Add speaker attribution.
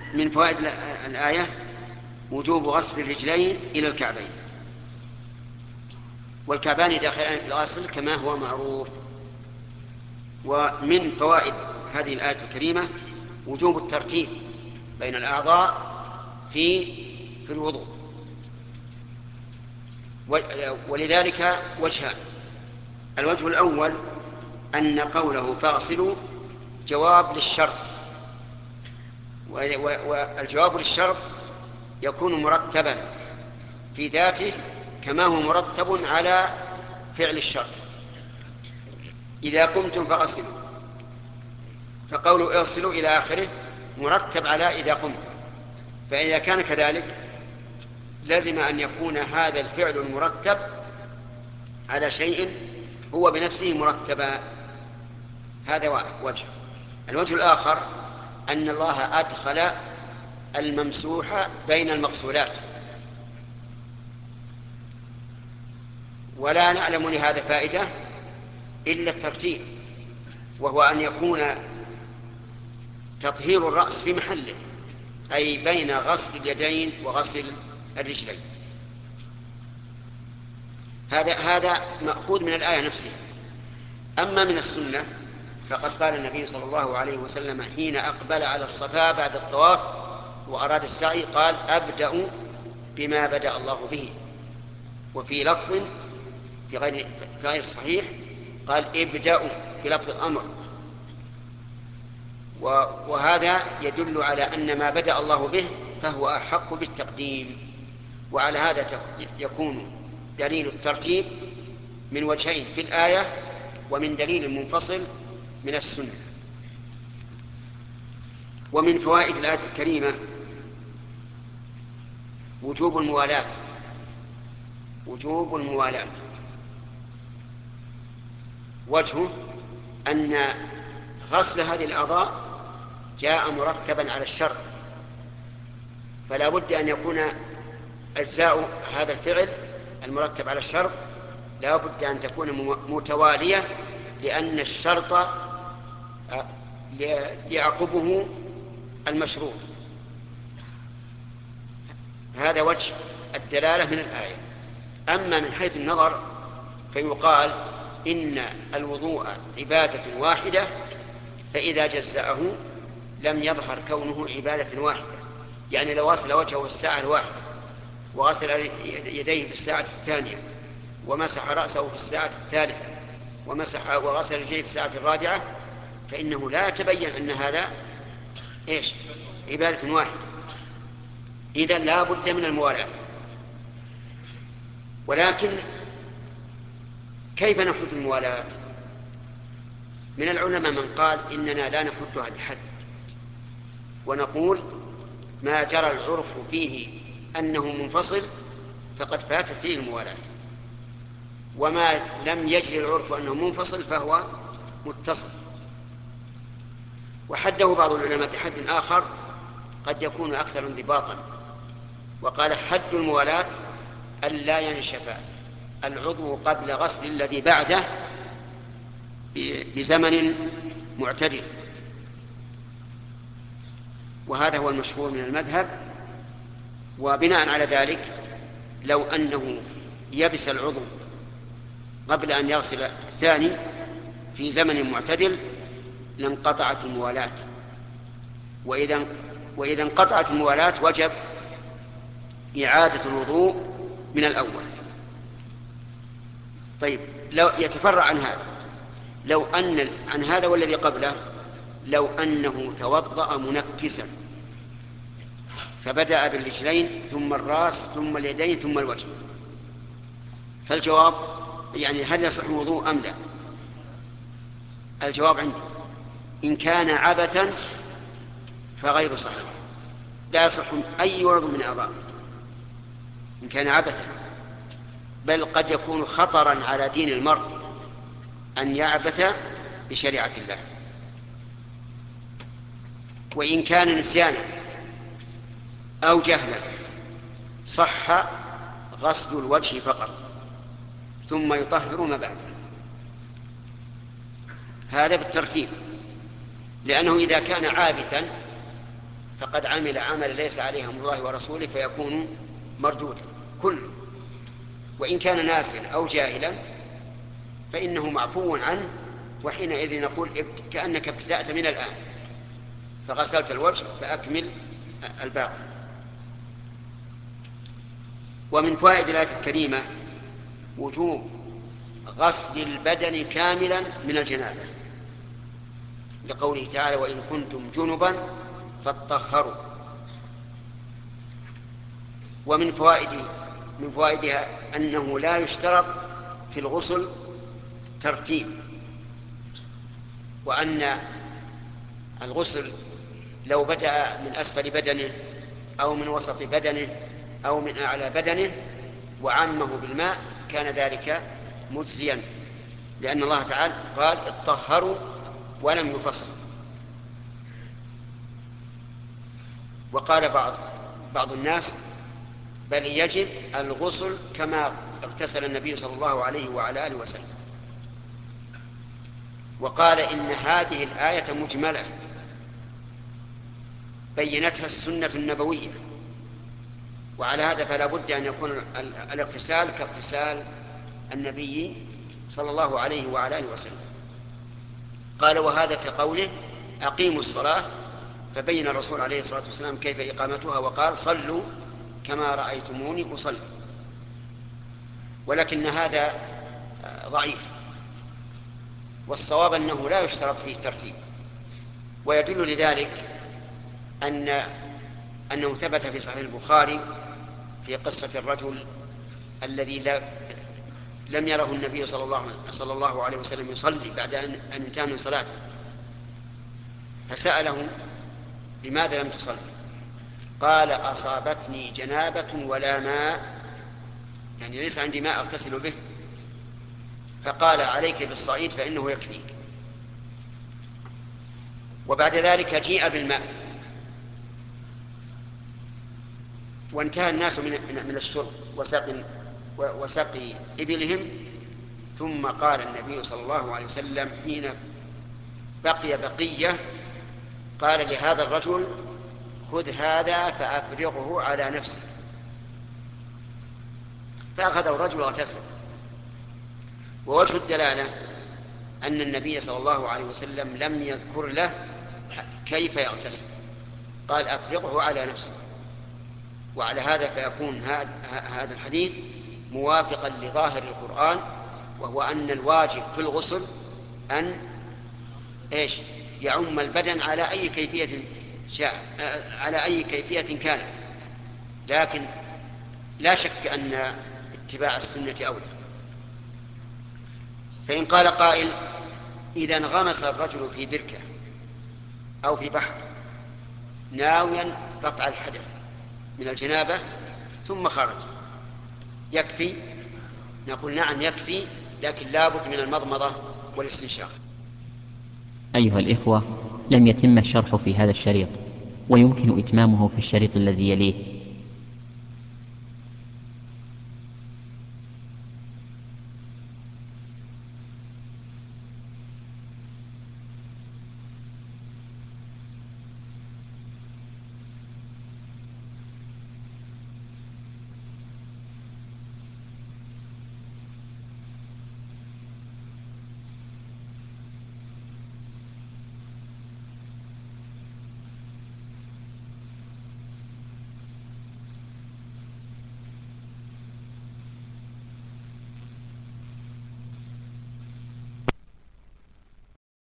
Speaker 1: من فوائد الآية وجوب غسل الرجلين إلى الكعبين، والكعبان داخلان في الأصل كما هو معروف. ومن فوائد هذه الآية الكريمة وجوب الترتيب بين الأعضاء في الوضوء، ولذلك وجهان. الوجه الأول أن قوله فاغسلوا جواب للشرط، والجواب للشرط يكون مرتبا في ذاته كما هو مرتب على فعل الشرط. إذا قمتم فاغسلوا، فقولوا اغسلوا إلى آخره مرتب على إذا قمتم، فإذا كان كذلك لازم أن يكون هذا الفعل المرتب على شيء هو بنفسه مرتبا. هذا وجه. الوجه الآخر أن الله أدخل الممسوح بين المغسولات، ولا نعلم لهذا فائدة إلا الترتيب، وهو أن يكون تطهير الرأس في محله، أي بين غسل اليدين وغسل الرجلين. هذا مأخوذ من الآية نفسها. أما من السنة فقد قال النبي صلى الله عليه وسلم حين أقبل على الصفا بعد الطواف وأراد السعي قال أبدأ بما بدأ الله به، وفي لفظ في غير الصحيح قال ابدأوا بلفظ الأمر، وهذا يدل على أن ما بدأ الله به فهو أحق بالتقديم. وعلى هذا يكون دليل الترتيب من وجهين في الآية ومن دليل منفصل من السنة. ومن فوائد الآية الكريمة وجوب الموالاة. وجوب الموالاة وجهه أن غسل هذه الأعضاء جاء مرتبا على الشرط، فلا بد أن يكون أجزاء هذا الفعل المرتب على الشرط لا بد أن تكون متوالية، لأن الشرط يعقبه المشروط. هذا وجه الدلالة من الآية. أما من حيث النظر فيقال إن الوضوء عبادة واحدة، فإذا جزأه لم يظهر كونه عبادة واحدة. يعني لو غسل وجهه في الساعة الواحدة وغسل يديه في الساعة الثانية ومسح رأسه في الساعة الثالثة وغسل رجليه في الساعة الرابعة فإنه لا يتبين أن هذا عبادة واحدة. إذن لا بد من الموالاة. ولكن كيف نحد الموالاة؟ من العلماء من قال إننا لا نحدها بحد، ونقول ما جرى العرف فيه أنه منفصل فقد فاتت فيه الموالاة، وما لم يجري العرف أنه منفصل فهو متصل. وحده بعض العلماء بحد آخر قد يكون أكثر انضباطا، وقال حد الموالاة ألا ينشف العضو قبل غسل الذي بعده بزمن معتدل، وهذا هو المشهور من المذهب. وبناء على ذلك لو أنه يبس العضو قبل أن يغسل الثاني في زمن معتدل لانقطعت الموالاة، وإذا انقطعت الموالاة وجب إعادة الوضوء من الأول. طيب لو يتفرع عن هذا، لو أن عن هذا والذي قبله لو أنه توضأ منكسا فبدأ بالرجلين ثم الرأس ثم اليدين ثم الوجه، فالجواب يعني هل يصح الوضوء أم لا؟ الجواب عندي إن كان عبثا فغير صحيح، لا يصح أي عضو من أعضائه إن كان عبثا، بل قد يكون خطرا على دين المرء أن يعبث بشريعة الله. وإن كان نسيانا أو جهلا صح غسل الوجه فقط ثم يطهر ما بعده. هذا بالترتيب، لأنه إذا كان عابثا فقد عمل عمل ليس عليه أمر الله ورسوله فيكون مردودا كله، وإن كان ناسيا أو جاهلا فإنه معفو عنه، وحينئذ نقول كأنك ابتدأت من الآن فغسلت الوجه فأكمل الباقي. ومن فوائد الآية الكريمة وجوب غسل البدن كاملا من الجنابة، لقوله تعالى: وإن كنتم جنبا فاطهروا. ومن فوائدها أنه لا يشترط في الغسل ترتيب، وأن الغسل لو بدأ من أسفل بدنه أو من وسط بدنه أو من أعلى بدنه وعمه بالماء كان ذلك مجزيا، لأن الله تعالى قال: اطهروا ولم يفصل. وقال بعض الناس: بل يجب الغسل كما اغتسل النبي صلى الله عليه وعلى آله وسلم. وقال: إن هذه الآية مجملة بينتها السنة النبوية، وعلى هذا فلا بد أن يكون الاغتسال كاغتسال النبي صلى الله عليه وعلى آله وسلم. قال: وهذا كقوله: أقيموا الصلاة، فبين الرسول عليه الصلاة والسلام كيف إقامتها وقال: صلوا كما رأيتموني أصلي. ولكن هذا ضعيف، والصواب أنه لا يشترط فيه ترتيب. ويدل لذلك أنه ثبت في صحيح البخاري في قصة الرجل الذي لم يره النبي صلى الله عليه وسلم يصلي بعد أن انتهى من صلاته، فسأله: لماذا لم تصلي؟ قال: أصابتني جنابة ولا ماء، يعني ليس عندي ماء أغتسل به. فقال: عليك بالصعيد فإنه يكفيك. وبعد ذلك جيء بالماء وانتهى الناس من الشرب وسقي إبلهم، ثم قال النبي صلى الله عليه وسلم حين بقي بقية، قال لهذا الرجل: خذ هذا فأفرغه على نفسه. فأخذه الرجل واغتسل. ووجه الدلالة أن النبي صلى الله عليه وسلم لم يذكر له كيف يغتسل، قال: أفرغه على نفسه. وعلى هذا فيكون هذا الحديث موافقا لظاهر القرآن، وهو أن الواجب في الغسل أن يعم البدن على أي كيفية كانت، لكن لا شك أن اتباع السنة أولى. فإن قال قائل: إذا انغمس الرجل في بركة أو في بحر ناويا رفع الحدث من الجنابة ثم خرج، يكفي؟ نقول: نعم يكفي، لكن لا بد من المضمضة والاستنشاق.
Speaker 2: أيها الإخوة، لم يتم الشرح في هذا الشريط، ويمكن إتمامه في الشريط الذي يليه.